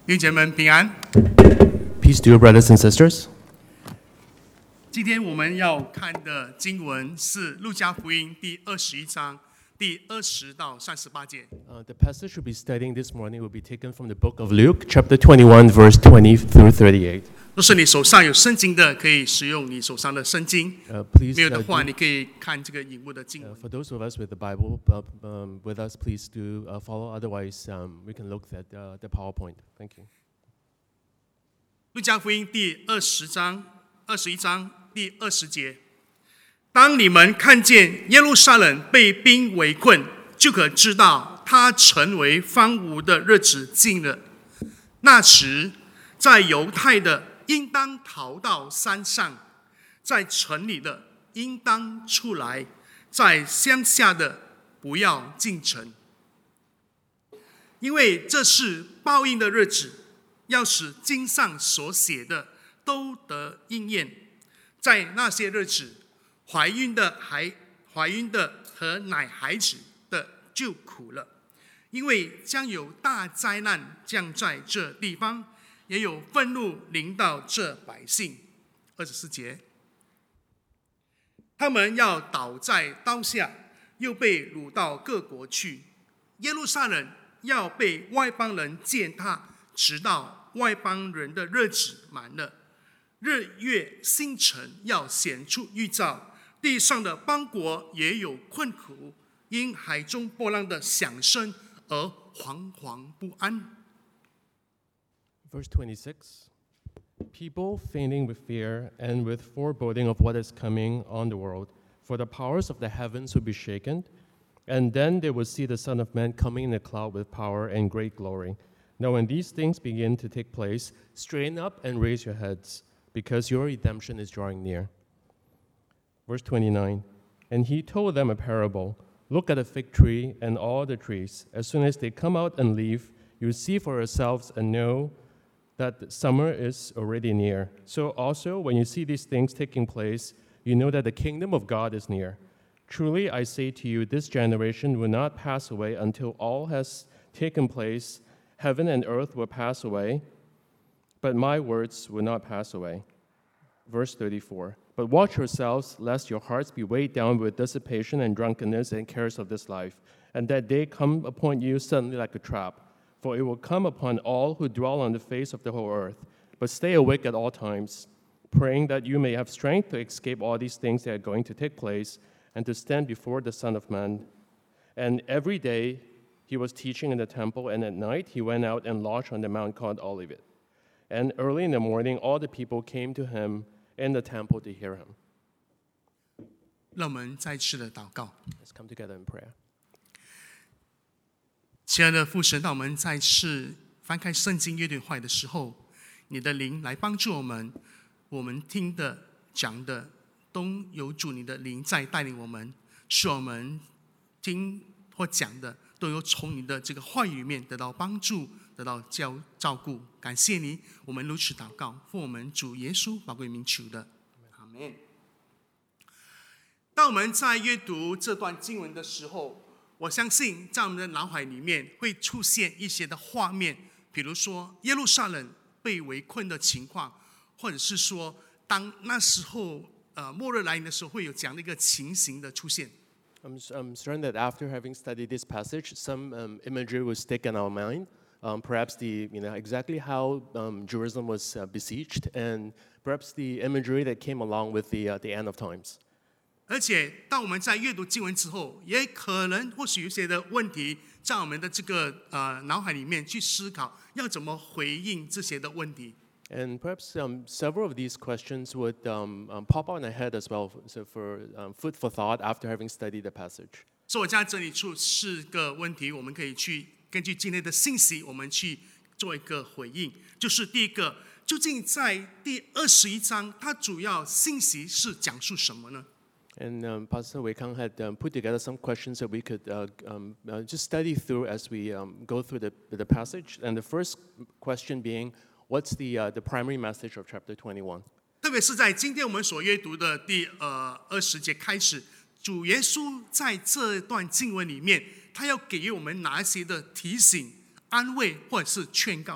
弟兄姐妹们平安。 Peace to you, brothers and sisters. 今天我们要看的经文是路加福音第21章第20到38节。 The passage we'll be studying this morning will be taken from the book of Luke, chapter 21, verse 20 through 38. 若是你手上有圣经的，可以使用你手上的圣经； Please, 没有的话，你可以看这个荧幕的经文。 for those of us with the Bible with us, please do follow. Otherwise, we can look at the PowerPoint. Thank you. 路加福音第21章第20节：当你们看见耶路撒冷被兵围困，就可知道它成为荒芜的日子近了。那时，在犹太的应当逃到山上，在城里的应当出来，在乡下的不要进城，因为这是报应的日子，要使经上所写的都得应验。在那些日子，怀孕的和奶孩子的就苦了，因为将有大灾难降在这地方，也有愤怒临到这百姓。24节，他们要倒在刀下，又被掳到各国去。耶路撒冷要被外邦人践踏，直到外邦人的日子满了。日月星辰要显出预兆，地上的邦国也有困苦，因海中波浪的响声而惶惶不安。 Verse 26. People fainting with fear and with foreboding of what is coming on the world, for the powers of the heavens will be shaken, and then they will see the Son of Man coming in a cloud with power and great glory. Now when these things begin to take place, straighten up and raise your heads, because your redemption is drawing near. Verse 29. And he told them a parable. Look at a fig tree and all the trees. As soon as they come out and leaf, you see for yourselves and know that summer is already near. So also, when you see these things taking place, you know that the kingdom of God is near. Truly, I say to you, this generation will not pass away until all has taken place. Heaven and earth will pass away, but my words will not pass away. Verse 34. But watch yourselves, lest your hearts be weighed down with dissipation and drunkenness and cares of this life, and that day come upon you suddenly like a trap. For it will come upon all who dwell on the face of the whole earth. But stay awake at all times, praying that you may have strength to escape all these things that are going to take place, and to stand before the Son of Man. And every day he was teaching in the temple, and at night he went out and lodged on the mount called Olivet. And early in the morning all the people came to him in the temple to hear him. 让我们再次的祷告。 Let's come together in prayer. 亲爱的父神，当我们再次翻开圣经阅读会的时候，你的灵来帮助我们，我们听的讲的都有主你的灵在带领我们，使我们听或讲的都有从你的这个话语里面得到帮助，得到照顾。感谢你，我们如此祷告，奉我们主耶稣宝贵名求的，阿们。当我们在阅读这段经文的时候，我相信在我们的脑海里面会出现一些的画面，比如说耶路撒冷被围困的情况，或者是说当那时候末日来临的时候会有这样的一个情形的出现。 I'm certain that after having studied this passage, some imagery will stick in our mind. Perhaps exactly how Jerusalem was besieged, and perhaps the imagery that came along with the end of times. 而且当我们在阅读经文之后，也可能或许有些的问题在我们的这个脑海里面去思考，要怎么回应这些的问题。 And perhaps several of these questions would pop out in our head as well, so for food for thought after having studied the passage. 所以我将整理出4个问题，我们可以去根据今天的信息，我们去做一个回应。就是第一个，究竟在第21章，它主要信息是讲述什么呢？ And Pastor Wei Kang had put together some questions that we could just study through as we go through the passage. And the first question being, what's the primary message of chapter 21? 特别是在今天我们所阅读的第20节开始，主耶稣在这段经文里面，他要给予我们哪一些的提醒、安慰或者是劝告呢？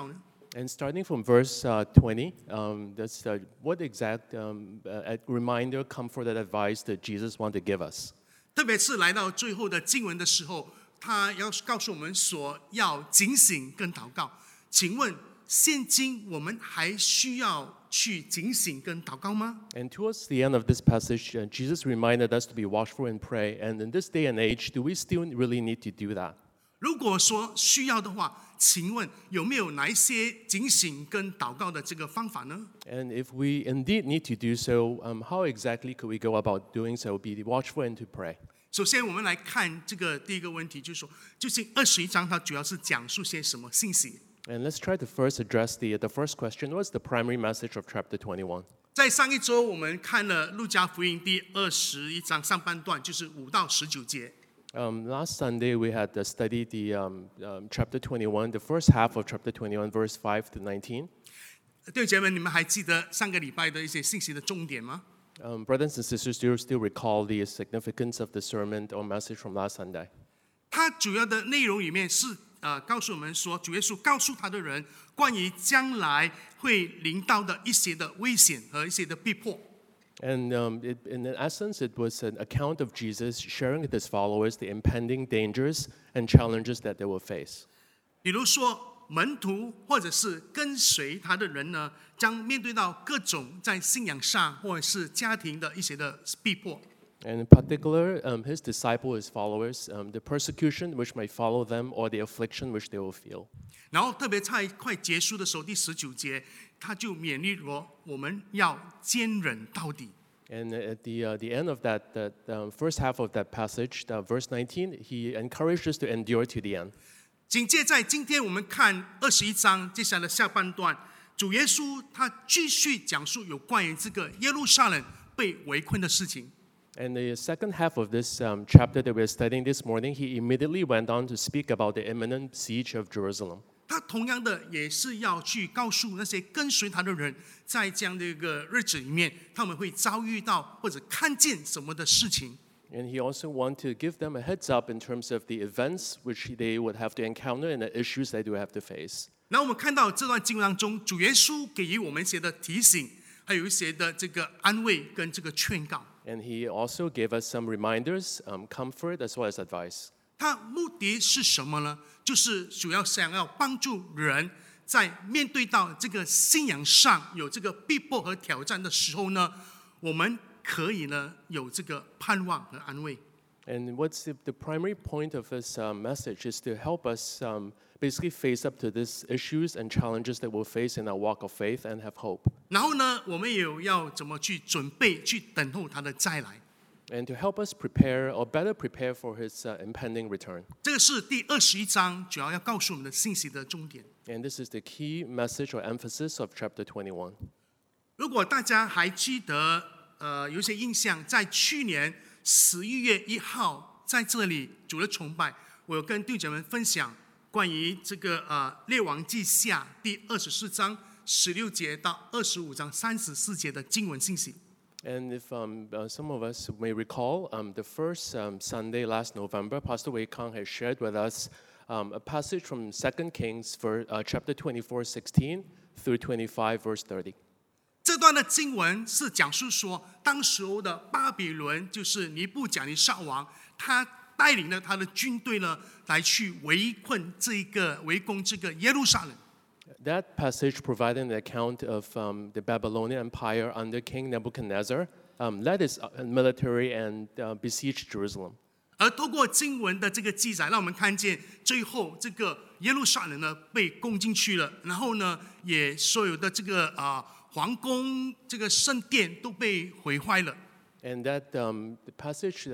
And starting from verse 20, that's what exact reminder, comfort, and advice that Jesus wanted to give us. 特别是来到最后的经文的时候，他要告诉我们说要警醒跟祷告。请问现今我们还需要去警醒跟祷告吗？ And towards the end of this passage, Jesus reminded us to be watchful and pray. And in this day and age, do we still really need to do that? 如果说需要的话，请问有没有哪一些警醒跟祷告的这个方法呢？ And if we indeed need to do so, how exactly could we go about doing so? Be watchful and to pray. 首先，我们来看这个第一个问题，就是说，究竟21章它主要是讲述些什么信息？ And let's try to first address the first question. What's the primary message of chapter 21? 在上一周，我们看了路加福音第21章上半段，就是5到19节。 Last Sunday, we had studied the chapter 21, the first half of chapter 21, verse 5 to 19. 弟兄姐妹，你们还记得上个礼拜的一些信息的重点吗？ Brothers and sisters, do you still recall the significance of the sermon or message from last Sunday? 它主要的内容里面是告诉我们说，主耶稣告诉他的人关于将来会临到的一些的危险和一些的逼迫。 And in essence, it was an account of Jesus sharing with his followers the impending dangers and challenges that they will face. 比如说，门徒或者是跟随他的人呢，将面对到各种在信仰上或者是家庭的一些的逼迫。 And in particular, his disciples, his followers, the persecution which might follow them or the affliction which they will feel. 然后特别在快结束的时候，第19节，他就勉励我们要坚忍到底。 And at the end of that first half of that passage, verse 19, he encouraged us to endure to the end. 紧接在今天我们看21章接下来的下半段，主耶稣他继续讲述有关于这个耶路撒冷被围困的事情。 And the second half of this chapter that we're studying this morning, he immediately went on to speak about the imminent siege of Jerusalem. 他同样的也是要去告诉那些跟随他的人，在这样的一个日子里面，他们会遭遇到或者看见什么的事情。 And he also wanted to give them a heads up in terms of the events which they would have to encounter and the issues they do have to face. 然后我们看到这段经文当中，主耶稣给予我们一些的提醒，还有一些的这个安慰跟这个劝告。 And he also gave us some reminders, comfort, as well as advice. 他目的是什么呢？就是主要想要帮助人在面对到这个信仰上有这个逼迫和挑战的时候呢，我们可以呢有这个盼望和安慰。 And what's the primary point of this message is to help us basically face up to these issues and challenges that we'll face in our walk of faith and have hope. 然后呢，我们也有要怎么去准备、去等候他的再来。 And to help us prepare or better prepare for his impending return. 这个是第21章主要告诉我们的信息的重点。 And this is the key message or emphasis of chapter 21. 如果大家还记得，有一些印象，在去年11月1号，在这里主的崇拜，我有跟弟兄姐妹分享关于这个列王记下第24章16节到25章34节的经文信息。 And if some of us may recall, the first Sunday last November, Pastor Wei Kang has shared with us a passage from 2 Kings for chapter 24, 16 through 25, verse 30. 这段的经文是讲述说，当时候的巴比伦就是尼布甲尼撒王，他带领了他的军队呢，来去围攻这个耶路撒冷。 That passage provided an account of the Babylonian Empire under King Nebuchadnezzar, led its military and besieged Jerusalem. 而透过经文的这个记载，让我们看见最后这个耶路撒冷呢被攻进去了，然后呢，也所有的这个皇宫、这个圣殿都被毁坏了。 And that the passage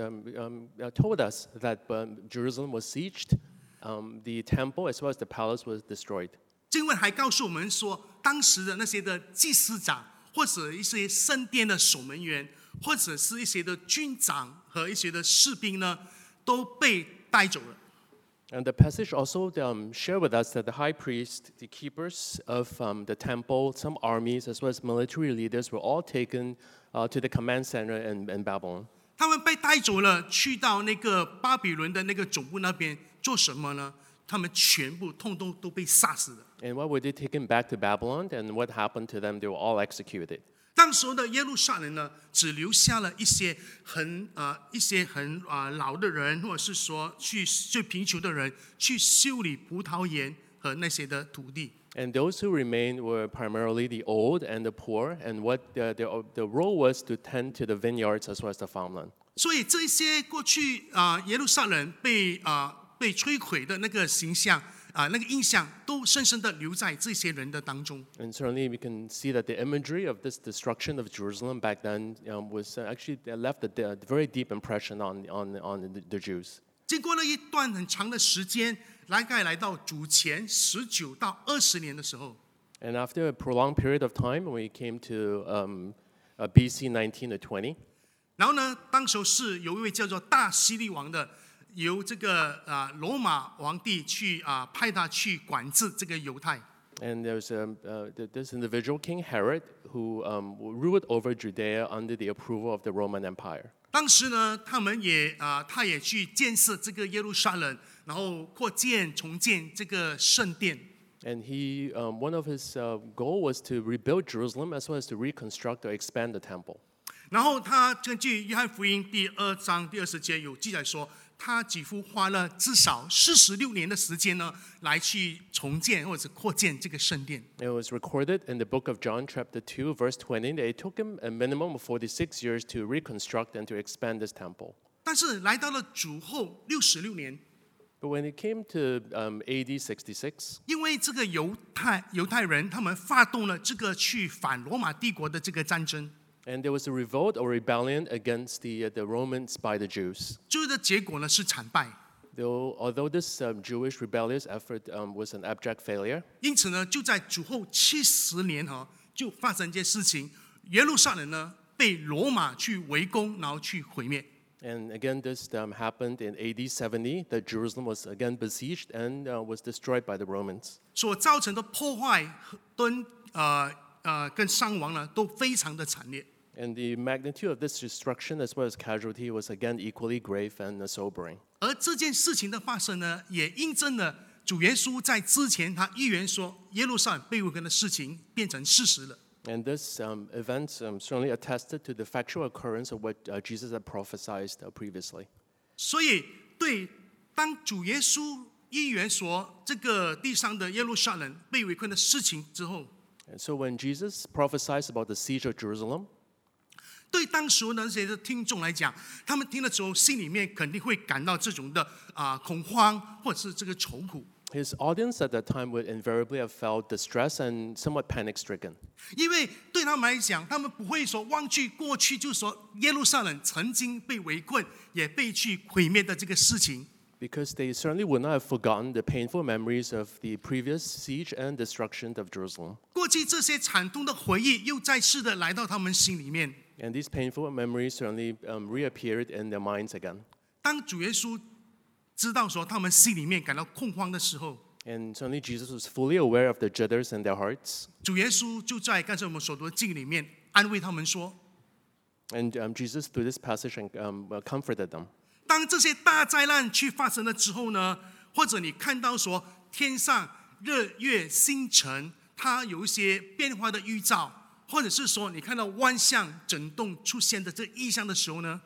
told us that Jerusalem was sieged, the temple as well as the palace was destroyed. 经文还告诉我们说，当时的那些的祭司长，或者一些圣殿的守门员，或者是一些的军长和一些的士兵呢，都被带走了。 And the passage also shared with us that the high priest, the keepers of the temple, some armies, as well as military leaders were all taken to the command center in Babylon. 他们被带走了，去到那个巴比伦的那个总部那边做什么呢？ 他们全部通通都被杀死了。 And why were they taken back to Babylon? And what happened to them? They were all executed. 当时候的耶路撒冷呢，只留下了一些很老的人，或者是说最贫穷的人去修理葡萄园和那些的土地。 And those who remained were primarily the old and the poor, and what the role was to tend to the vineyards as well as the farmland. 所以这些过去耶路撒冷被摧毁的那个形象那个印象，都深深的留在这些人的当中。 And certainly we can see that the imagery of this destruction of Jerusalem back then was actually left a very deep impression on the Jews. 经过了一段很长的时间，大概来到主前19到20年的时候， And after a prolonged period of time, when we came to BC 19 to 20, 然后呢，当时是有一位叫做大希律王的，由这个罗马皇帝去派他去管制这个犹太。 and there's this individual, King Herod, who ruled over Judea under the approval of the Roman Empire. 当时呢，他也去建设这个耶路撒冷，然后重建这个圣殿。 And he, one of his goal was to rebuild Jerusalem as well as to reconstruct or expand the temple. 然后他根据约翰福音第2章第20节有记载说，他几乎花了至少46年的时间呢，来去重建或者扩建这个圣殿。 It was recorded in the book of John, chapter 2, verse 20, that it took him a minimum of 46 years to reconstruct and to expand this temple. 但是来到了主后66年， But when it came to AD 66, 因为这个犹太人他们发动了这个去反罗马帝国的这个战争， and there was a revolt or rebellion against the Romans by the Jews. 最后的结果呢是惨败。 Although this Jewish rebellious effort was an abject failure, 因此呢，就在主后70年就发生一件事情，耶路撒冷呢被罗马去围攻，然后去毁灭。 and again this happened in AD 70, that Jerusalem was again besieged and was destroyed by the Romans. 所造成的破坏跟伤亡呢，都非常的惨烈。 And the magnitude of this destruction as well as casualty was again equally grave and sobering. 而这件事情的发生呢，也印证了主耶稣在之前他预言说耶路撒冷被围攻的事情变成事实了。 And this event certainly attested to the factual occurrence of what Jesus had prophesied previously. 所以，当主耶稣预言说这个地上的耶路撒冷被围困的事情之后， And so when Jesus prophesied about the siege of Jerusalem, 对当时的那些听众来讲，他们听了之后，心里面肯定会感到这种的恐慌，或者是这个愁苦。 his audience at that time would invariably have felt distressed and somewhat panic-stricken. 因为对他们来讲，他们不会说忘记过去，就是说耶路撒冷曾经被围困，也被去毁灭的这个事情。 Because they certainly would not have forgotten the painful memories of the previous siege and destruction of Jerusalem. 过去这些惨痛的回忆又再次的来到他们心里面。 And these painful memories certainly reappeared in their minds again. 当主耶稣知道说他们心里面感到恐慌的时候， And certainly Jesus was fully aware of the jitters in their hearts. 主耶稣就在刚才我们所读的经里面安慰他们说， And Jesus, through this passage, comforted them. 当这些大灾难去发生了之后呢，或者你看到说天上日月星辰它有一些变化的预兆，或者是说你看到万象震动出现的这异象的时候呢，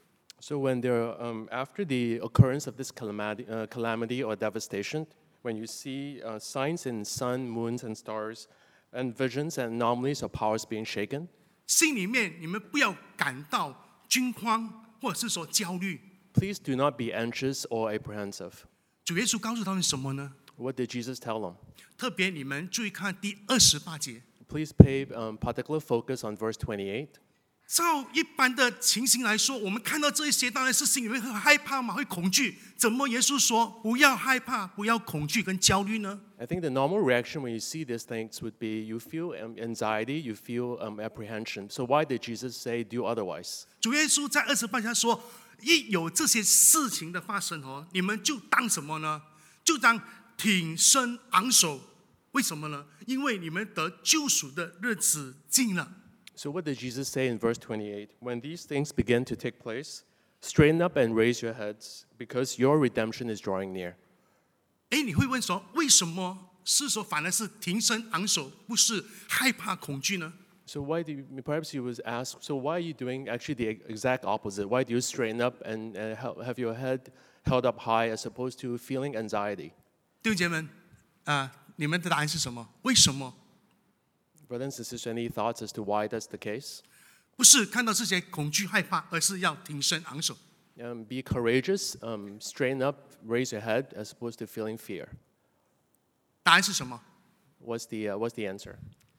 So when there, after the occurrence of this calamity or devastation, when you see signs in sun, moons, and stars, and visions and anomalies of powers being shaken, 心里面你们不要感到惊慌，或者是说焦虑。 please do not be anxious or apprehensive. 主耶稣告诉他们什么呢？ What did Jesus tell them? 特别你们注意看第28节。 Please pay particular focus on verse 28. 照一般的情形来说，我们看到这些，当然是心里面会害怕嘛，会恐惧。怎么耶稣说不要害怕，不要恐惧跟焦虑呢？ I think the normal reaction when you see these things would be you feel anxiety, you feel apprehension. So why did Jesus say do otherwise? 主耶稣在28节说，一有这些事情的发生你们就当什么呢？就当挺身昂首。为什么呢？因为你们得救赎的日子近了。 So what did Jesus say in verse 28? When these things begin to take place, straighten up and raise your heads, because your redemption is drawing near. 你会问说，为什么是说反而是挺身昂首，不是害怕恐惧呢？ So perhaps you would ask, so why are you doing actually the exact opposite? Why do you straighten up and have your head held up high as opposed to feeling anxiety? 弟兄姐妹们，你们的答案是什么？为什么？ Brothers and sisters, any thoughts as to why that's the case? 不是看到这些恐惧害怕，而是要挺身昂首。 Be courageous, straighten up, raise your head as opposed to feeling fear. 答案是什么？ What's the answer?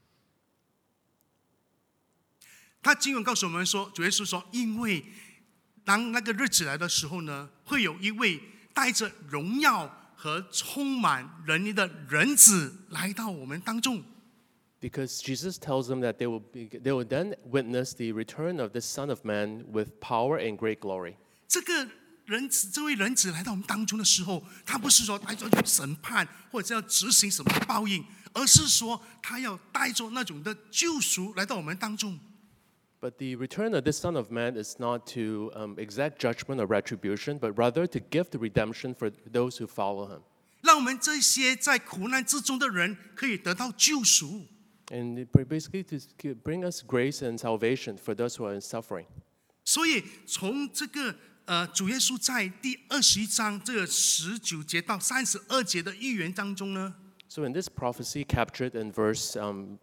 他经文告诉我们说，主耶稣说，因为当那个日子来的时候呢，会有一位带着荣耀和充满仁义的人子来到我们当中。 Because Jesus tells them that they will then witness the return of this Son of Man with power and great glory. 这位人子来到我们当中的时候，他不是说带着审判或者要执行什么报应，而是说他要带着那种的救赎来到我们当中。 But the return of this Son of Man is not to exact judgment or retribution, but rather to give the redemption for those who follow him. 让我们这些在苦难之中的人可以得到救赎。 And basically to bring us grace and salvation for those who are in suffering. 所以从这个主耶稣在第21章这个19节到32节的预言当中呢， So in this prophecy captured in verse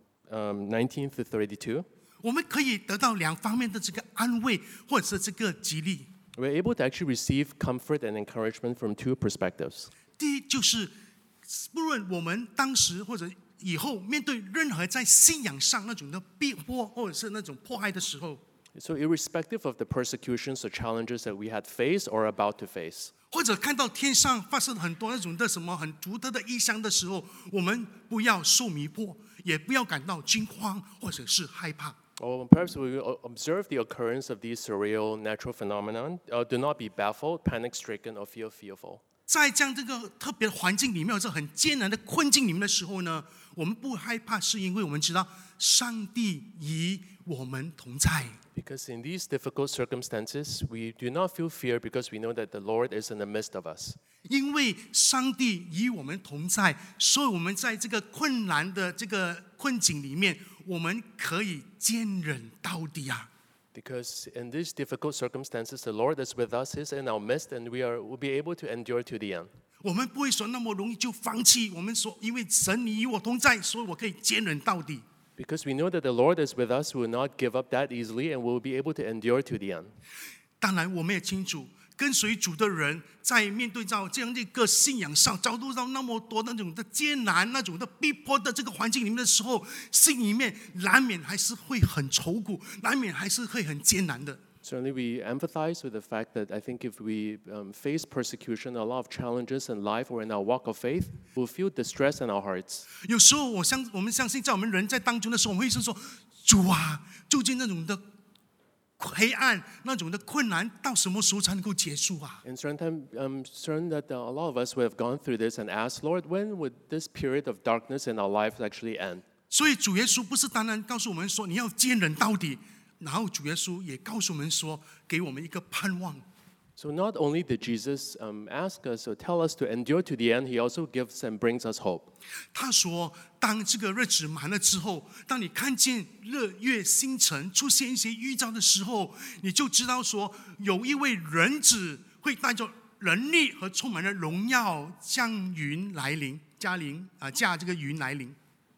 19 to 32, 我们可以得到两方面的这个安慰或者是这个激励。 we're able to actually receive comfort and encouragement from two perspectives. 第一就是，不论我们当时或者以后面对任何在信仰上那种的逼迫或者是那种迫害的时候， So irrespective of the persecutions or challenges that we had faced or about to face, 或者看到天上发生很多那种的什么很独特的异象的时候，我们不要受迷惑，也不要感到惊慌或者是害怕。 or perhaps we will observe the occurrence of these surreal natural phenomenon. Do not be baffled, panic-stricken, or feel fearful. 在这样这个特别的环境里面，这很艰难的困境里面的时候呢，我们不害怕，是因为我们知道上帝与我们同在。 Because in these difficult circumstances, we do not feel fear because we know that the Lord is in the midst of us. 因为上帝与我们同在，所以我们在这个困难的这个困境里面，我们可以坚忍到底啊！ Because in these difficult circumstances, the Lord is with us, He's in our midst, and will be able to endure to the end. 我们不会说那么容易就放弃。我们说，因为神你与我同在，所以我可以坚忍到底。 Because we know that the Lord is with us, we will not give up that easily, and we will be able to endure to the end. 当然，我们也清楚，跟随主的人在面对到这样的一个信仰上，遭受到那么多那种的艰难、那种的逼迫的这个环境里面的时候，心里面难免还是会很愁苦，难免还是会很艰难的。 Certainly, we empathize with the fact that I think if we face persecution, a lot of challenges in life or in our walk of faith, we'll feel distress in our hearts. 有时候我们相信，在我们人在当中的时候，我们会是说：“主啊，究竟那种的黑暗、那种的困难，到什么时候才能够结束啊？” And certain certain that a lot of us would have gone through this and asked, Lord, when would this period of darkness in our lives actually end? 所以主耶稣不是单单告诉我们说你要坚忍到底，然后主耶稣也告诉我们说，给我们一个盼望。 So not only did Jesus ask us or tell us to endure to the end, He also gives and brings us hope. 他说：“当这个日子满了之后，当你看见日月星辰出现一些预兆的时候，你就知道说，有一位人子会带着能力和充满了荣耀降云来临，驾这个云来临。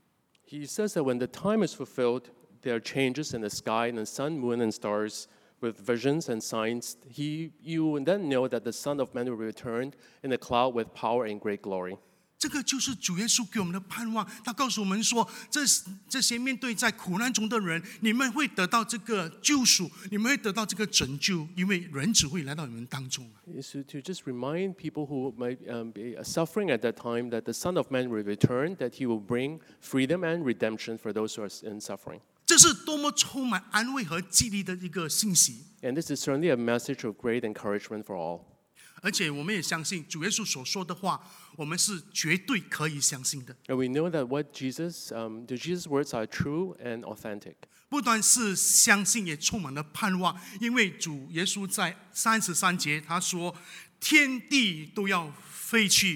He says that when the time is fulfilled, there are changes in the sky and the sun, moon, and stars with visions and signs. You will then know that the Son of Man will return in a cloud with power and great glory. 这个就是主耶稣给我们的盼望。他告诉我们说，这些面对在苦难中的人，你们会得到这个救赎，你们会得到这个拯救，因为人子会来到你们当中。 Is to just remind people who might be suffering at that time that the Son of Man will return, that He will bring freedom and redemption for those who are in suffering. 这是多么充满安慰和激励的一个信息。 And this is certainly a message of great encouragement for all. 而且我们也相信主耶稣所说的话，我们是绝对可以相信的。 And we know that the Jesus' words are true and authentic. 不单是相信，也充满了盼望，因为主耶稣在33节他说：“天地都要废去，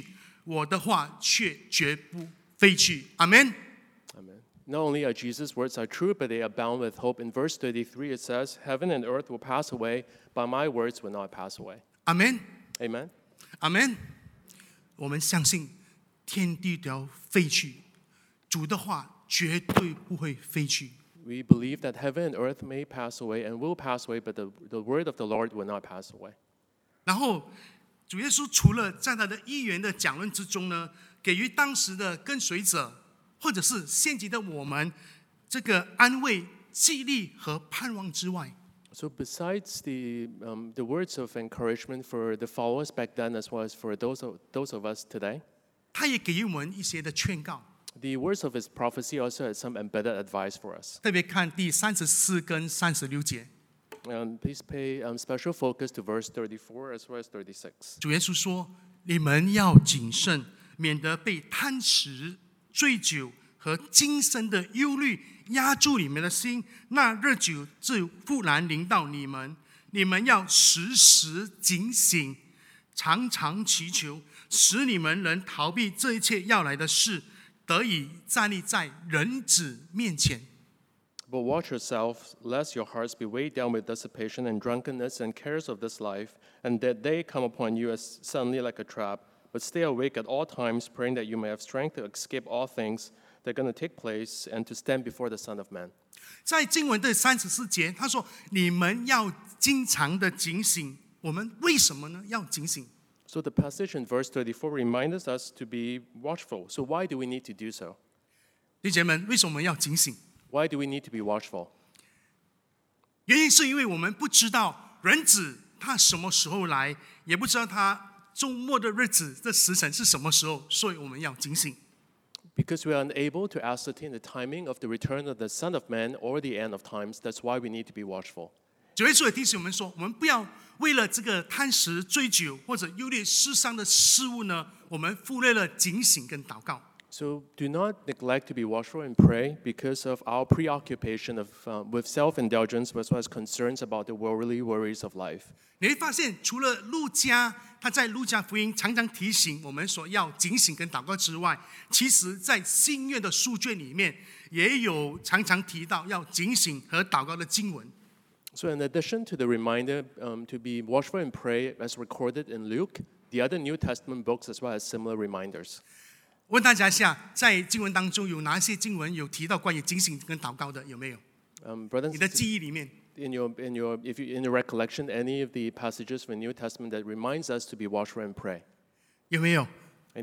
我的话却绝不废去。阿们。 Amen. Not only are Jesus' words are true, but they abound with hope. In verse 33, it says, Heaven and earth will pass away, but my words will not pass away. 阿们。 Amen. 阿们。我们相信天地都要废去，主的话绝对不会废去。 We believe that heaven and earth may pass away and will pass away, but the word of the Lord will not pass away. 然后主耶稣除了在他的一元的讲论之中呢，给予当时的跟随者或者是现今的我们这个安慰、激励和盼望之外， So besides the words of encouragement for the followers back then as well as for those of us today, 他也给予我们一些的劝告。 the words of his prophecy also had some embedded advice for us. 特别看第34跟36节， Please pay special focus to verse 34 as well as 36. 主耶稣说：“你们要谨慎，免得被贪食、醉酒和今生的忧虑压住你们的心。那日久就忽然临到你们，你们要时时警醒，常常祈求，使你们能逃避这一切要来的事，得以站立在人子面前。” But watch yourselves, lest your hearts be weighed down with dissipation and drunkenness and cares of this life, and that they come upon you as suddenly like a trap. But stay awake at all times, praying that you may have strength to escape all things that are going to take place and to stand before the Son of Man. 在经文的34节，他说：“你们要经常的警醒。”我们为什么呢？要警醒。 So the passage in verse 34 reminds us to be watchful. So why do we need to do so? 弟兄姐妹们，为什么我们要警醒？ Why do we need to be watchful? 原因是因为我们不知道人子他什么时候来，也不知道他周末的日子这时辰是什么时候，所以我们要警醒。 Because we are unable to ascertain the timing of the return of the Son of Man or the end of times, that's why we need to be watchful. 主耶稣也提醒我们说，我们不要为了这个贪食、醉酒或者忧虑世上的事物呢，我们忽略了警醒跟祷告。 So do not neglect to be watchful and pray because of our preoccupation with self-indulgence as well as concerns about the worldly worries of life. 你会发现，除了路加他在路加福音常常提醒我们说要警醒跟祷告之外，其实在新约的书卷里面也有常常提到要警醒和祷告的经文。 So in addition to the reminder to be watchful and pray as recorded in Luke, the other New Testament books as well as similar reminders. 问大家一下，在经文当中有哪些经文有提到关于警醒跟祷告的？有没有？ Brothers 你的 and sisters, 记忆里面 in your recollection, any of the passages from the New Testament that reminds us to be watchful and pray? 有没有？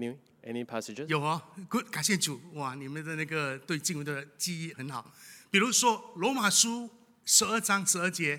Any passages? 有哦 ，Good， 感谢主，哇，你们的那个对经文的记忆很好。比如说罗马书12章12节，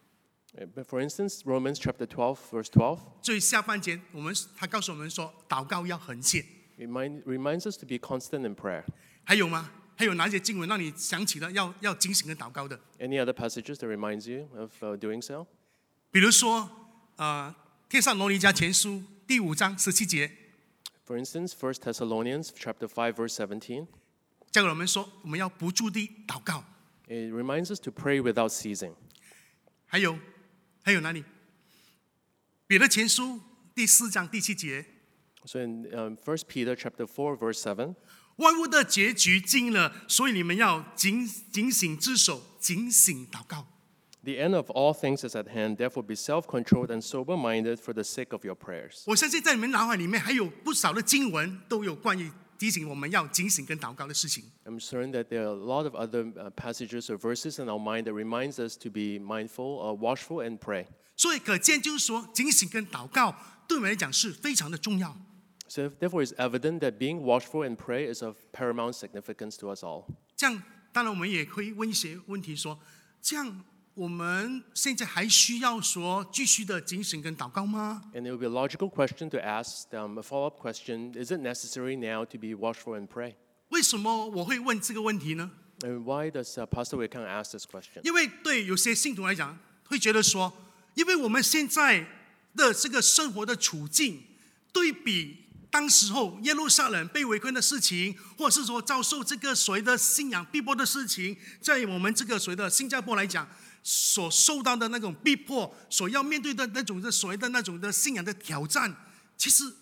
But for instance, Romans chapter 12, verse 12, 最下半节他告诉我们说，祷告要恒切。 reminds us to be constant in prayer. 还有吗？还有哪些经文让你想起了要警醒跟祷告的？ Any other passages that reminds you of doing so? 比如说，帖撒罗尼迦前书第5章17节， For instance, 1 Thessalonians chapter 5, verse 17, 教给我们说，我们要不住地祷告。 it reminds us to pray without ceasing. 还有哪里？彼得前书第4章第7节， So in 1 Peter chapter 4, verse 7, 万物的结局近了，所以你们要警醒自守，警醒祷告。 the end of all things is at hand, therefore be self-controlled and sober-minded for the sake of your prayers. 我相信在你们脑海里面还有不少的经文都有关于提醒我们要警醒跟祷告的事情。 I'm certain that there are a lot of other passages or verses in our mind that reminds us to be mindful, watchful, and pray. 所以可见就是说，警醒跟祷告对我们来讲是非常的重要。 So therefore it's evident that being watchful and pray is of paramount significance to us all. 这样，当然我们也可以问一些问题说，这样我们现在还需要说继续的警醒跟祷告吗？ And it would be a logical question to ask, a follow-up question, is it necessary now to be watchful and pray? 为什么我会问这个问题呢？ And why does Pastor Wei Kang ask this question? 因为对有些信徒来讲，会觉得说，因为我们现在的这个生活的处境，对比当时候耶路撒冷被围困的事情，或者是说遭受这个所谓的信仰逼迫的事情，在我们这个所谓的新加坡来讲，所受到的那种逼迫，所要面对的那种的所谓的那种的信仰的挑战，其实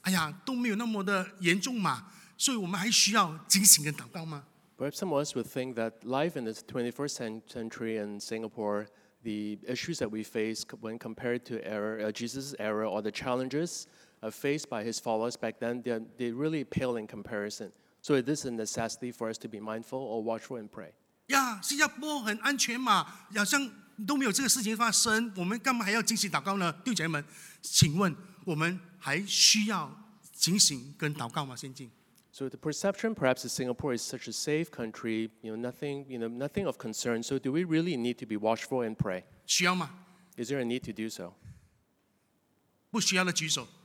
哎呀都没有那么的严重嘛，所以我们还需要警醒跟祷告吗？ Perhaps some of us would think that life in the 21st century in Singapore, the issues that we face when compared to Jesus' era or the challenges faced by his followers back then, they really pale in comparison. So it is a necessity for us to be mindful or watchful and pray. 呀，新加坡很安全嘛，好像都没有这个事情发生，我们干嘛还要警醒祷告呢？弟兄姐妹们，请问我们还需要警醒跟祷告吗？先进。 So the perception perhaps that Singapore is such a safe country, nothing of concern. So do we really need to be watchful and pray? 需要吗？ Is there a need to do so? 不需要的举手。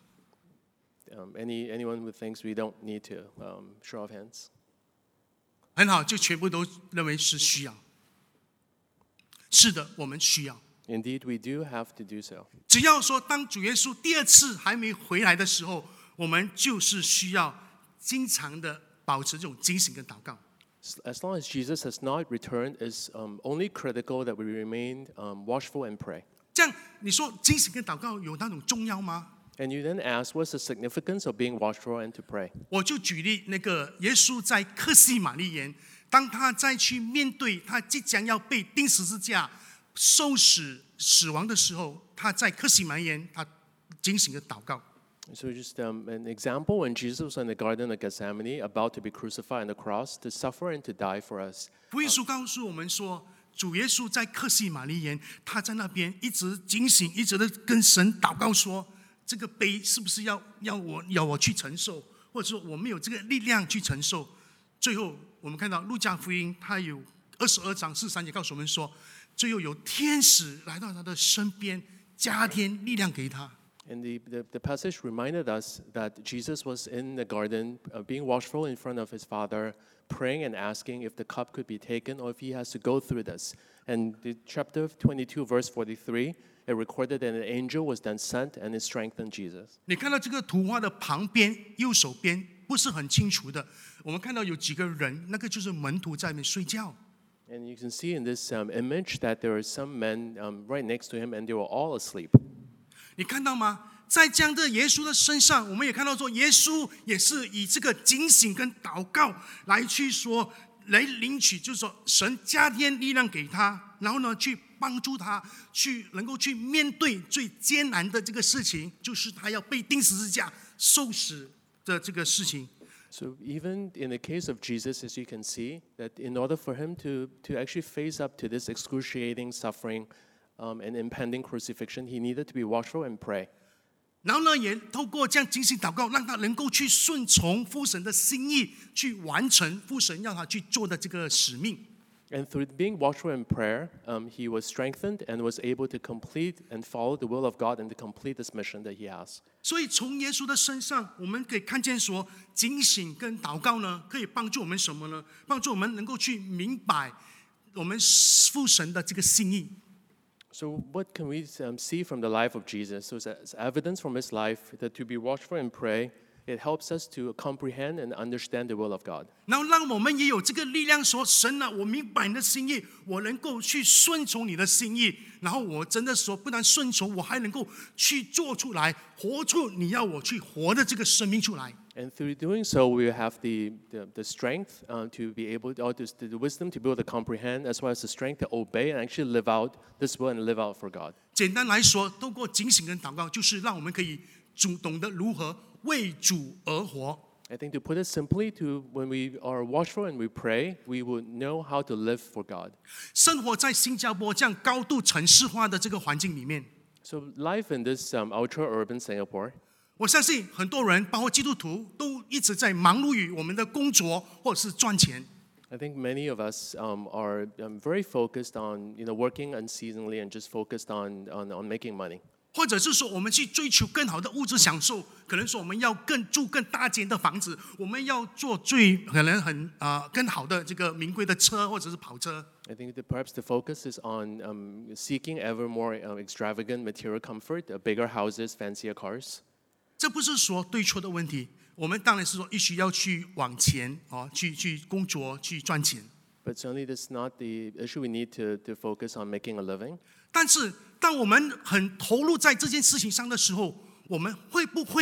Anyone who thinks we don't need to show of hands? 很好，就全部都认为是需要。是的，我们需要。 Indeed, we do have to do so. 只要说，当主耶稣第二次还没回来的时候，我们就是需要经常的保持这种警醒跟祷告。 As long as Jesus has not returned, it's only critical that we remain watchful and pray. 这样，你说警醒跟祷告有那种重要吗？ And you then ask, what's the significance of being watchful and to pray? 我就举例那个耶稣在客西马尼园，当他再去面对他即将要被钉十字架、受死亡的时候，他在客西马尼园，他警醒的祷告。 So just an example, when Jesus was in the Garden of Gethsemane, about to be crucified on the cross, to suffer and to die for us. 福音书告诉我们说，主耶稣在客西马尼园，他在那边一直警醒，一直的跟神祷告说，这个杯是不是要我去承受，或者说我没有这个力量去承受。最后我们看到路加福音，他有22章43节告诉我们说，最后有天使来到他的身边，加添力量给他。 And the passage reminded us that Jesus was in the garden, being watchful in front of his Father, praying and asking if the cup could be taken or if he has to go through this. And the chapter 22, verse 43, it recorded that an angel was then sent and it strengthened Jesus. 你看到这个图画的旁边右手边不是很清楚的，我们看到有几个人，那个就是门徒在那边睡觉。 And you can see in this image that there are some men right next to him and they were all asleep. 你看到吗？在这样的耶稣的身上，我们也看到说，耶稣也是以这个警醒跟祷告来去说，来领取，就是说神加添力量给他，然后呢，去帮助他，去能够去面对最艰难的这个事情，就是他要被钉十字架、受死的这个事情。 So even in the case of Jesus, as you can see, that in order for him to actually face up to this excruciating suffering and impending crucifixion, he needed to be watchful and pray. 然后呢，也透过这样警醒祷告，让他能够去顺从父神的心意，去完成父神要他去做的这个使命。 And through being watchful in prayer, he was strengthened and was able to complete and follow the will of God and to complete this mission that he has. 所以从耶稣的身上，我们可以看见说，警醒跟祷告呢，可以帮助我们什么呢？帮助我们能够去明白我们父神的这个心意。 So what can we see from the life of Jesus? So as evidence from his life that to be watchful and pray, it helps us to comprehend and understand the will of God. 然后让我们也有这个力量说，神啊，我明白你的心意，我能够去顺从你的心意。然后我真的说，不但顺从，我还能够去做出来，活出你要我去活的这个生命出来。 And through doing so, we have the strength to be able, or the wisdom to be able to comprehend, as well as the strength to obey and actually live out this will and live out for God. 简单来说，透过警醒跟祷告，就是让我们可以懂得如何为主而活。 I think to put it simply, when we are watchful and we pray, we would know how to live for God. 生活在新加坡这样高度城市化的这个环境里面， So life in this ultra-urban Singapore, 我相信很多人，包括基督徒，都一直在忙碌于我们的工作或者是赚钱。 I think many of us are very focused on working unceasingly and just focused on making money. 或者是说，我们去追求更好的物质享受，可能说我们要住更大间的房子，我们要做可能更好的这个名贵的车或者是跑车。 I think that perhaps the focus is on seeking ever more extravagant material comfort, bigger houses, fancier cars. 这不是说对错的问题，我们当然是说必须要去往前去工作去赚钱。 But certainly this is not the issue. We need to focus on making a living. 但是当我们很投入在这件事情上的时候，我们会不会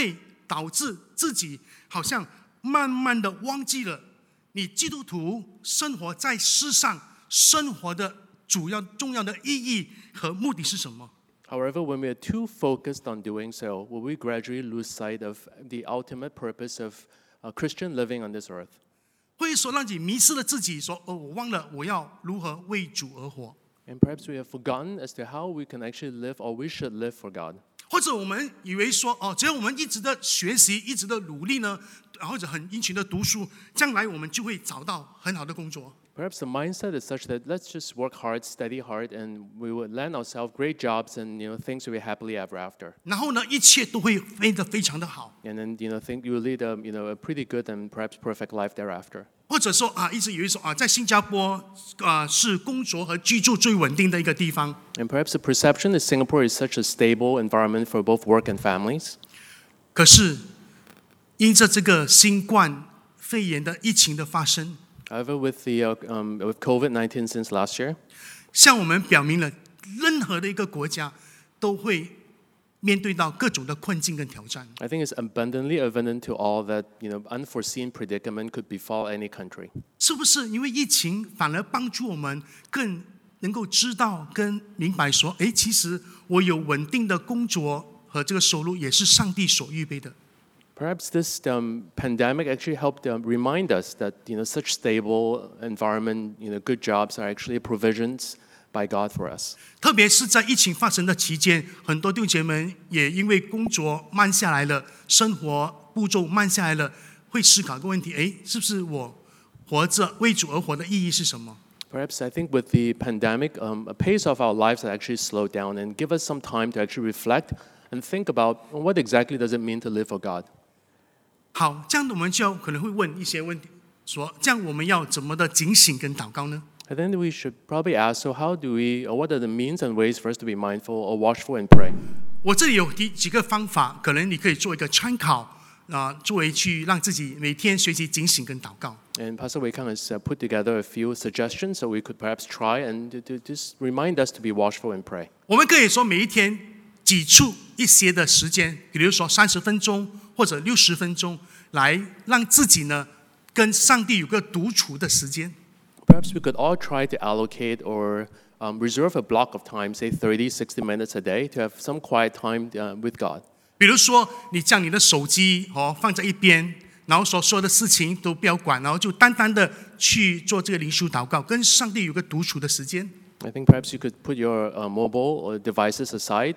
导致自己好像慢慢的忘记了你基督徒生活在世上生活的主要重要的意义和目的是什么。 However, when we are too focused on doing so, will we gradually lose sight of the ultimate purpose of Christian living on this earth? 会说让你迷失了自己，说我忘了我要如何为主而活， And perhaps we have forgotten as to how we can actually live or we should live for God. 或者我们以为说只要我们一直的学习，一直的努力呢，或者很殷勤的读书，将来我们就会找到很好的工作。 Perhaps the mindset is such that let's just work hard, study hard, and we will land ourselves great jobs and things will be happily ever after. 然后呢，一切都会飞得非常的好。 And then think you will lead a pretty good and perhaps perfect life thereafter. 或者说一直以为说在新加坡是工作和居住最稳定的一个地方。 And perhaps the perception that Singapore is such a stable environment for both work and families. 可是因着这个新冠肺炎的疫情的发生， However, with COVID-19 since last year, 向我们表明了任何的一个国家都会面对到各种的困境跟挑战。 I think it's abundantly evident to all that unforeseen predicament could befall any country. 是不是因为疫情反而帮助我们更能够知道跟明白说，其实我有稳定的工作和这个收入也是上帝所预备的。 Perhaps this pandemic actually helped remind us that such stable environment, good jobs are actually provisions by God for us. 特别是在疫情发生的期间，很多弟兄姐妹们也因为工作慢下来了，生活步骤慢下来了，会思考一个问题：是不是我活着为主而活的意义是什么？ Perhaps I think with the pandemic, a pace of our lives has actually slowed down and give us some time to actually reflect and think about what exactly does it mean to live for God. 好，这样我们就可能会问一些问题，说这样我们要怎么的警醒跟祷告呢？ And then we should probably ask, so how do we, or what are the means and ways for us to be mindful or watchful and pray? 我这里有几个方法，可能你可以做一个参考作为去让自己每天学习警醒跟祷告。 And Pastor Wei Kang has put together a few suggestions so we could perhaps try and to just remind us to be watchful and pray. 我们可以说每一天挤出一些的时间，比如说30分钟或者60分钟，来让自己呢跟上帝有个独处的时间。 Perhaps we could all try to allocate or reserve a block of time, say 30, 60 minutes a day, to have some quiet time with God. 比如说，你将你的手机放在一边，然后所有的事情都不要管，然后就单单的去做这个灵修祷告，跟上帝有个独处的时间。 I think perhaps you could put your mobile or devices aside,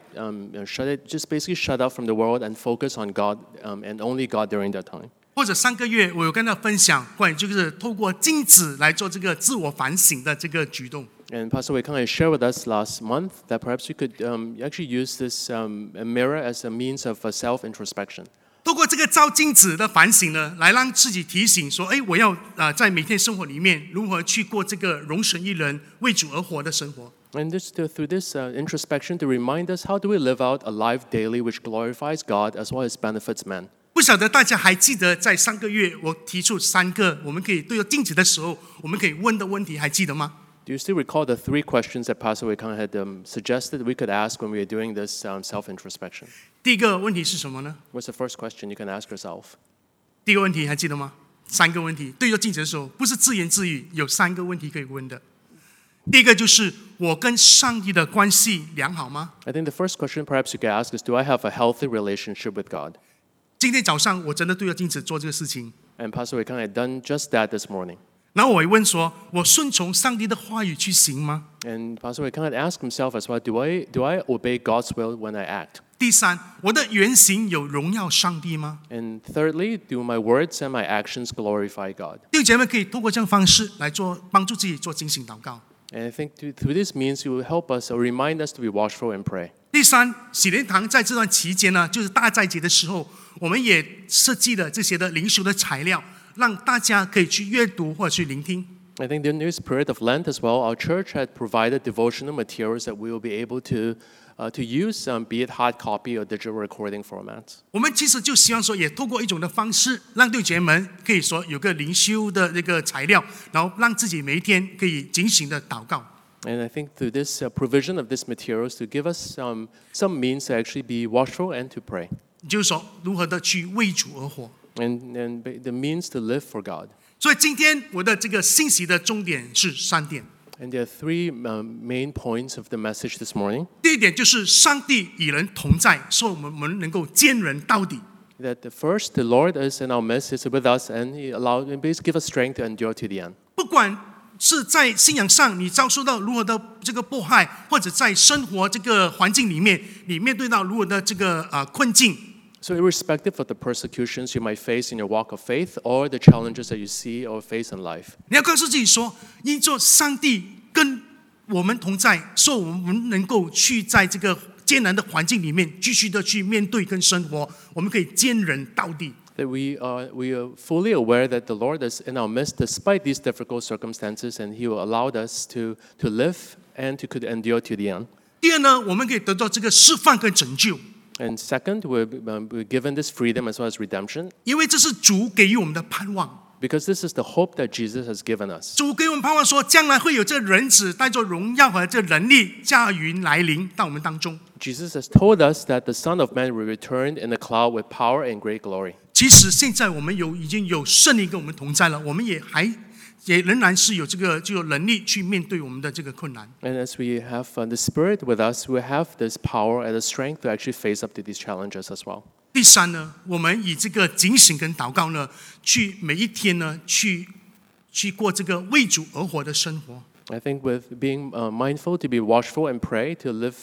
just basically shut out from the world and focus on God and only God during that time. 或者上个月我有跟大家分享关于就是透过镜子来做这个自我反省的这个举动。 And Pastor Wei Kang has shared with us last month that perhaps you could actually use this mirror as a means of self-introspection. 透过这个照镜子的反省呢，来让自己提醒说，我要在每天生活里面如何去过这个容神一人、为主而活的生活。 And through this introspection to remind us how do we live out a life daily which glorifies God as well as benefits men. 不晓得大家还记得在上个月我提出3个我们可以对着镜子的时候我们可以问的问题，还记得吗？ Do you still recall the 3 questions that Pastor Wei Kang had suggested we could ask when we were doing this self-introspection? 第一个问题是什么呢？ What's the first question you can ask yourself? 第一个问题还记得吗？3个问题，对着镜子的时候不是自言自语，有3个问题可以问的。第一个就是我跟上帝的关系良好吗？ I think the first question perhaps you could ask is, do I have a healthy relationship with God? 今天早上我真的对着镜子做这个事情， And Pastor Wei Kang had done just that this morning. 然后我也问说，我顺从上帝的话语去行吗？ And Pastor Wei Kang had asked himself as well, do I obey God's will when I act? 第3，我的言行有荣耀上帝吗？ And thirdly, do my words and my actions glorify God? 弟兄姐妹可以透过这样的方式来帮助自己做警醒祷告。 And I think through this means, it will help us or remind us to be watchful and pray. 第3，喜莲堂在这段期间呢，就是大斋节的时候，我们也设计了这些的灵修的材料，让大家可以去阅读或者去聆听。 I think during this period of Lent as well, our church had provided devotional materials that we will be able to use, be it hard copy or digital recording formats. 我们其实就希望说，也透过一种的方式，让弟兄姐妹们可以说有个灵修的那个材料，然后让自己每一天可以警醒的祷告。 And I think through this provision of these materials to give us some means to actually be watchful and to pray. 就是说如何的去为主而活。 and the means to live for God. 所以今天我的这个信息的重点是3点。 And there are three main points of the message this morning. 第一点就是上帝与人同在，所以我们能够坚韧到底。 That the first, the Lord is in our midst, is with us, and and basically give us strength to endure to the end. 不管是在信仰上你遭受到如何的这个迫害，或者在生活这个环境里面，你面对到如何的这个困境， So irrespective of the persecutions you might face in your walk of faith or the challenges that you see or face in life, 你要告诉自己说，因着上帝跟我们同在，所以我们能够去在这个艰难的环境里面继续的去面对跟生活，我们可以坚韧到底。 that we are fully aware that the Lord is in our midst despite these difficult circumstances, and He will allow us to live and to could endure to the end. 第二呢，我们可以得到这个释放跟拯救， And second, we're given this freedom as well as redemption, 因为这是主给予我们的盼望。 because this is the hope that Jesus has given us. 主给我们盼望说，将来会有这人子带着荣耀和这能力驾云来临到我们当中。 Jesus has told us that the Son of Man will return in a cloud with power and great glory. 其实现在我们已经有圣灵跟我们同在了，我们也仍然是有就有能力去面对我们的这个困难。 And as we have the Spirit with us, we have this power and the strength to actually face up to these challenges as well. 第三呢，我们以这个警醒跟祷告呢，去每一天呢，去过这个为主而活的生活。 I think with being mindful to be watchful and pray to live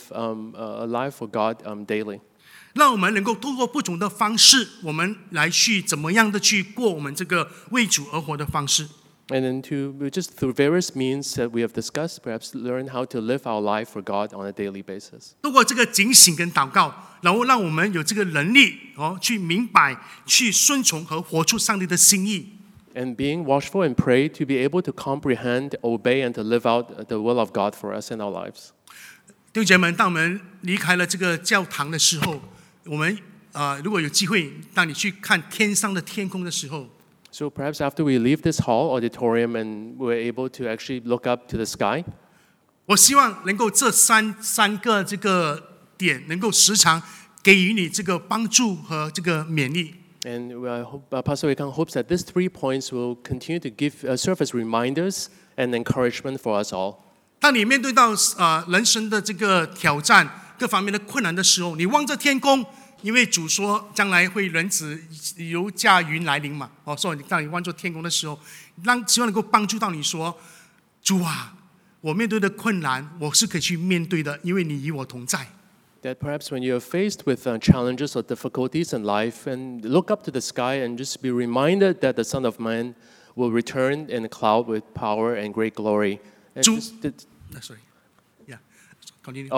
a life for God daily. 让我们能够通过不同的方式，我们来去怎么样的去过我们这个为主而活的方式。 And then to just through various means that we have discussed, perhaps learn how to live our life for God on a daily basis. 通过这个警醒跟祷告，然后让我们有这个能力去明白、去顺从和活出上帝的心意。 And being watchful and pray to be able to comprehend, obey, and to live out the will of God for us in our lives. 弟兄姐妹们，当我们离开了这个教堂的时候，我们如果有机会，当你去看天上的天空的时候， So perhaps after we leave this hall auditorium and we're able to actually look up to the sky, 我希望能够这三个这个点能够时常给予你这个帮助和这个勉励。 and Pastor Wei Kang hopes that these 3 points will continue to serve as reminders and encouragement for us all. 当你面对到人生的这个挑战、各方面的困难的时候，你望着天空，因为主说将来会人子由驾云来临嘛，所以当你望着天空的时候，希望能够帮助到你说，主啊，我面对的困难，我是可以去面对的，因为你与我同在。 That perhaps when you're faced with challenges or difficulties in life, and look up to the sky and just be reminded that the Son of Man will return in a cloud with power and great glory. And Sorry, yeah, continue.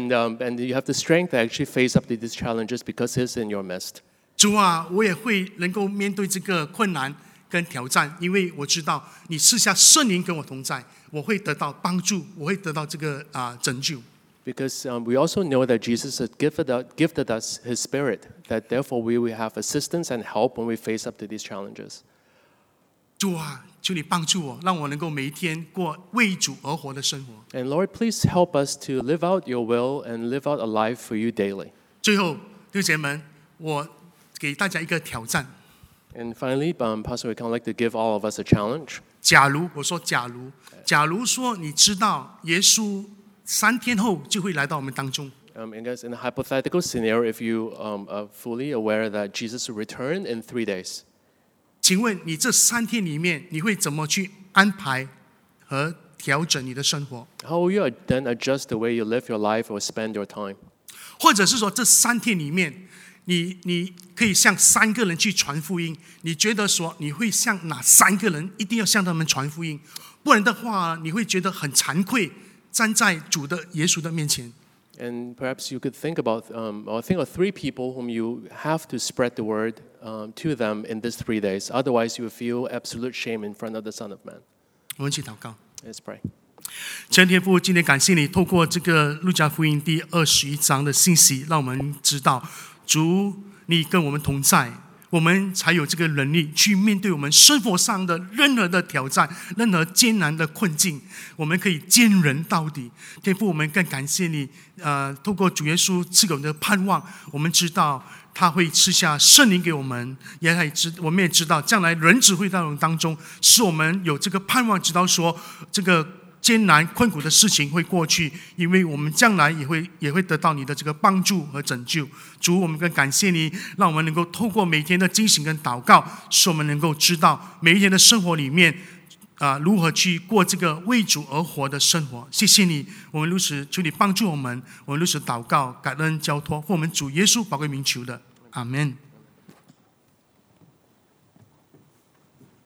and you have the strength to actually face up to these challenges because He's in your midst. 主啊，我也会能够面对这个困难跟挑战，因为我知道你赐下圣灵跟我同在，我会得到帮助，我会得到这个拯救。 Because we also know that Jesus has gifted us His Spirit, that therefore we will have assistance and help when we face up to these challenges. 主啊，求你帮助我，让我能够每一天过为主而活的生活。 And Lord, please help us to live out your will and live out a life for you daily. 最后，弟兄姐妹们，我给大家一个挑战。 And finally, Pastor, I kind of like to give all of us a challenge. 假如说你知道耶稣3天后就会来到我们当中， And guys, in a hypothetical scenario, if you are fully aware that Jesus will return in 3 days, 请问你这3天里面，你会怎么去安排和调整你的生活？ how will you then adjust the way you live your life or spend your time? 或者是说这3天里面，你可以向3个人去传福音？你觉得说你会向哪3个人一定要向他们传福音？不然的话，你会觉得很惭愧，站在主的耶稣的面前。 And perhaps you could think about, or think of 3 people whom you have to spread the word to them in these 3 days. Otherwise, you will feel absolute shame in front of the Son of Man. 我们一起祷告。 Let's pray. 陈天父，今天感谢你透过这个路加福音第21章的信息，让我们知道主你跟我们同在， 我们才有这个能力去面对我们生活上的任何的挑战，任何艰难的困境，我们可以坚韧到底。天父，我们更感谢你，透过主耶稣赐给我们的盼望，我们知道他会赐下圣灵给我们，我们也知道将来人子会到我们当中，使我们有这个盼望，知道说这个艰难困苦的事情会过去，因为我们将来也会得到你的这个帮助和拯救。主，我们更感谢你，让我们能够透过每天的警醒跟祷告，使我们能够知道每一天的生活里面如何去过这个为主而活的生活。谢谢你，我们如此求你帮助我们，我们如此祷告感恩交托，奉我们主耶稣宝贵名求的，阿们。